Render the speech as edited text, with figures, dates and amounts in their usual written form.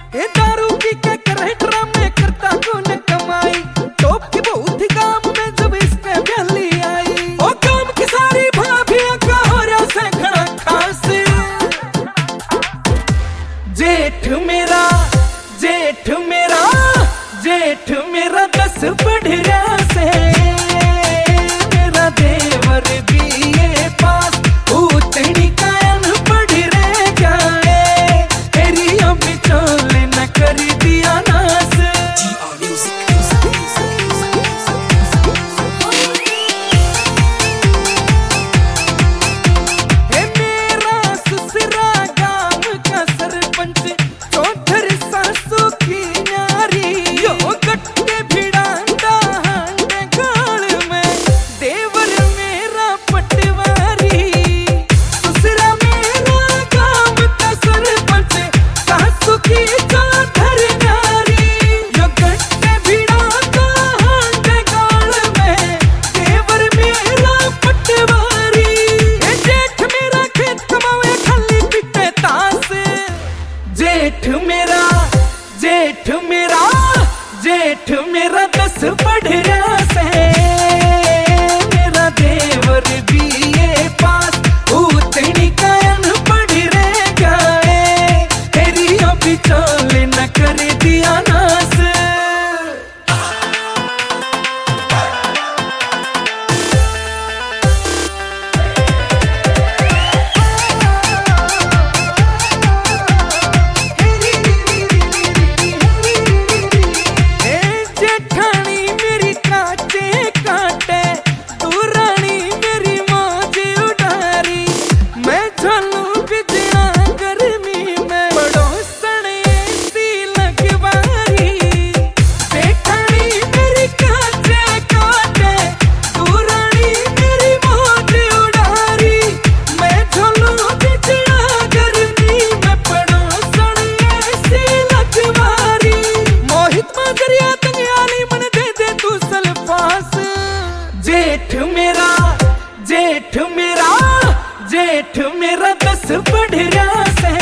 ए दारू पी के करे ड्रामे करता कौन कमाई, टॉप की बहुत ही काम में जब इसके गली आई। ओ काम की सारी भाभियां का हो रहा से खड़ा खास, जेठ मेरा जेठ मेरा जेठ मेरा 10 पढ़ रहा से, मेरा देवर बीए पास उतनी कायन पढ़ रहे क्या है, तेरी अम्मी चोले न कर दिया नास। हे मेरा ससुरा गांव का सरपंच चौधरी सासू की न्यारी, यो गट्टे भिड़ांदा हांडे गाल में देवर मेरा पटवारी। ससुरा मेरा गांव का सरपंच सासू की चौधरी न्यारी, यो गट्टे भिड़ांदा हांडे गाल में देवर मेरा पटवारी। ए जेठ मेरा खेत कमावे खाली पिटे तास, जेठ मेरा जेठ मेरा जेठ मेरा 10 पढ़ रहा से, मेरा देवर बीए पास उतनी कायन पढ़ रहे क्या है, तेरी अभी चोले न कर दिया नास। ए जेठानी मेरी काटे काटे, तू रानी मेरी मौज उड़ारी, मैं झोलू बिजड़ा गर्मी में पड़ोसन ऐसी लगवारी। जेठानी मेरी काटे काटे, तू रानी मेरी मौज उड़ारी, मैं झोलू बिजड़ा गर्मी में पड़ोसन ऐसी लगवारी। मोहित माजरिया तंगयाली मन दे दे तू सल्फास, जेठ मेरा जेठ मेरा जेठ मेरा 10 पढ़ रहा से,